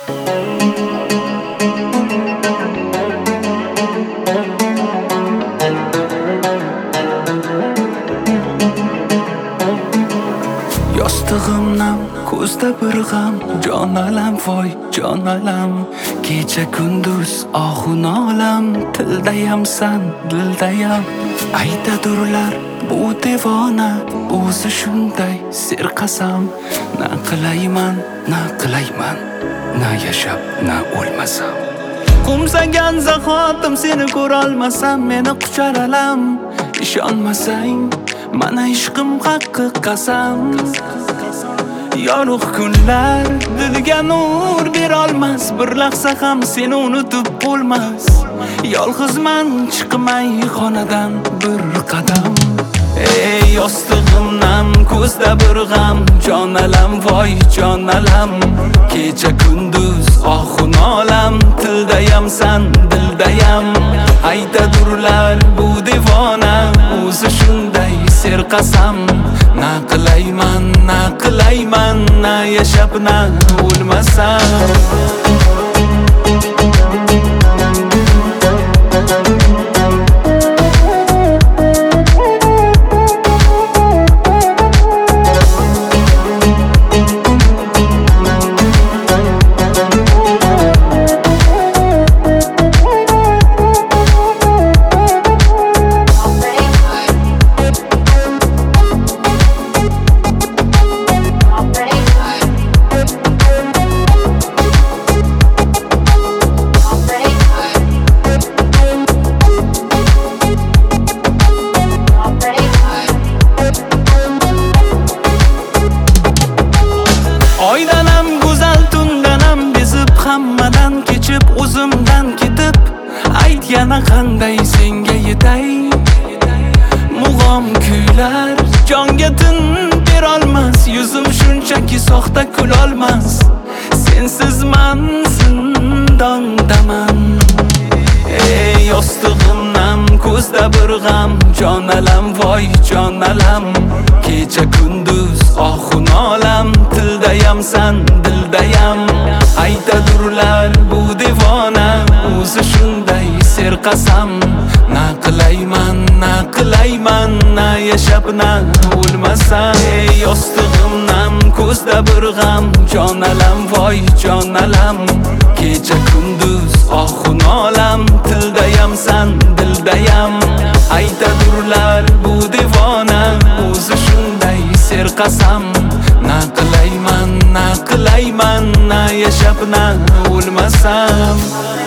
Yostig'im nam, ko'zda bir g'am, jon alam voy, jon alam. Kecha kunduz ohu nolam, tildayam san, dildayam. Aytadurlar bu devona, o'zi shunday serqasam. Na qilayman, na yashab, na o'lmasam. Qumsagan zahotim seni ko'rolmasam, meni quchar alam. Ishonmasang, mana ishqim haqqi qasam. Yorug' kunlar dilga nur berolmas, bir lahza ham seni unutib bo'lmas. Yolg'izman, chiqmay xonadan bir qadam. Ey yostig'im nam, ko'zda bir g'am, jon alam voy, jon alam. Kecha kunduz ohu nolam, tildayam san, dildayam. Aytadurlar bu devona, o'zi shunday serqasam. Na qilayman, na yashab, na o'lmasam. Oydanam go'zal, tundanam bezib, hammadan kechib, o'zimdan ketib. Ayt yana qanday senga yetay. Mug'om kuylar jonga tin berolmas, yuzim shunchaki soxta kulolmas. Sensiz man zindondaman. Ey yostig'im nam, ko'zda bir g'am, jon alam voy, jon alam. Kecha kunduz ohu nolam, tildayam san, dildayam. Aytadurlar bu devona, o'zi shunday serqasam. Na qilayman, na yashab, na o'lmasam. Ey yostig'im nam, ko'zda bir g'am, jon alam voy, jon alam. Kecha kunduz ohu nolam, tildayam san, dildayam. Aytadurlar bu devona, o'zi shunday serqasam. Na qilayman, na yashab, na o'lmasam.